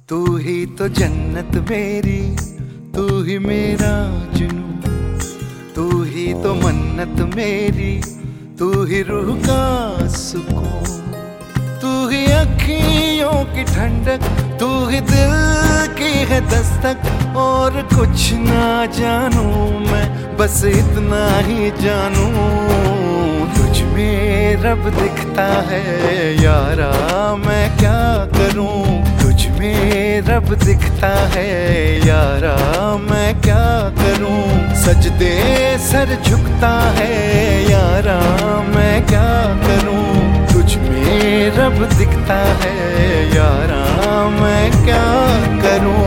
तू ही तो जन्नत मेरी, तू ही मेरा जुनून, तू ही तो मन्नत मेरी, तू ही रूह का सुकून, तू ही अखियों की ठंडक, तू ही दिल की है दस्तक। और कुछ ना जानू मैं, बस इतना ही जानू, तुझ में रब दिखता है यारा, मैं क्या करूं। तुझ में रब दिखता है यारा, मैं क्या करूं। सजदे सर झुकता है यारा, मैं क्या करूं। तुझ में रब दिखता है यारा, मैं क्या करूं।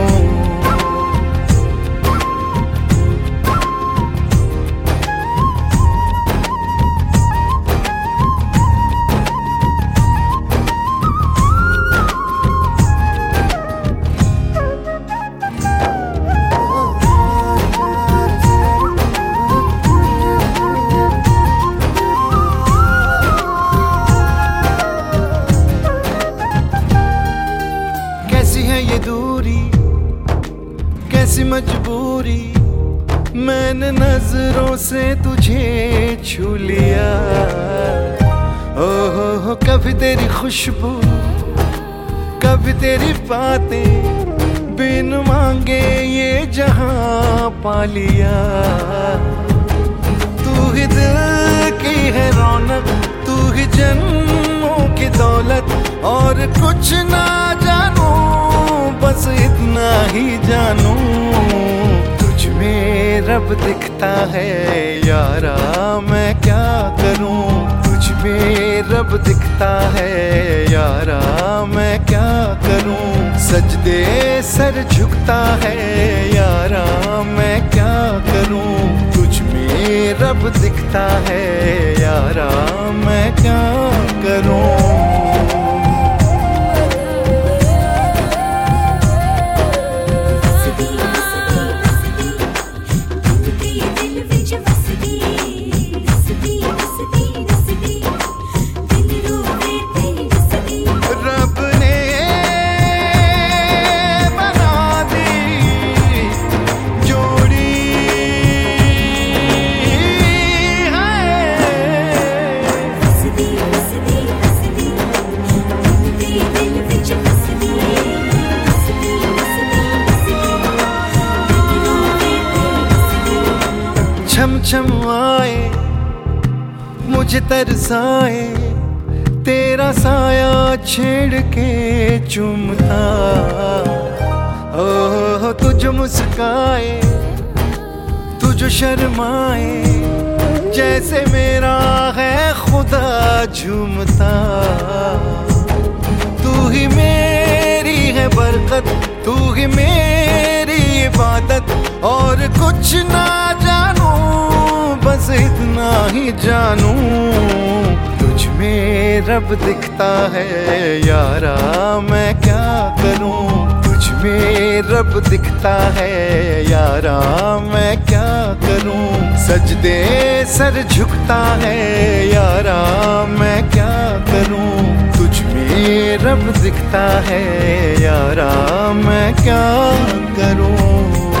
कैसी है ये दूरी, कैसी मजबूरी, मैंने नजरों से तुझे छू लिया। ओहो कभी तेरी खुशबू, कभी तेरी बातें, बिन मांगे ये जहां पा लिया। तू ही दिल की है रौनक, तू ही जन्मों की दौलत। और कुछ ना जानू, बस इतना ही जानू, तुझ में रब दिखता है यारा, मैं क्या करूं। तुझ में रब दिखता है यारा, मैं क्या करूं। सजदे सर झुकता है यारा, मैं क्या करूं। तुझ में रब दिखता है यारा, मैं क्या करूं। छम छम आए मुझे तरसाए, तेरा साया छेड़ के चूमता। ओह तुझ मुस्काए, तुझ शर्माए, जैसे मेरा है खुदा झूमता। तू ही मेरी है बरकत, तू ही मेरी इबादत। और कुछ ना जानू, बस इतना ही जानू, तुझ में रब दिखता है यारा, मैं क्या करूं। तुझ में रब दिखता है यारा, मैं क्या करूं। सजदे सर झुकता है यारा, मैं क्या करूं। तुझ में रब दिखता है यारा, मैं क्या करूं।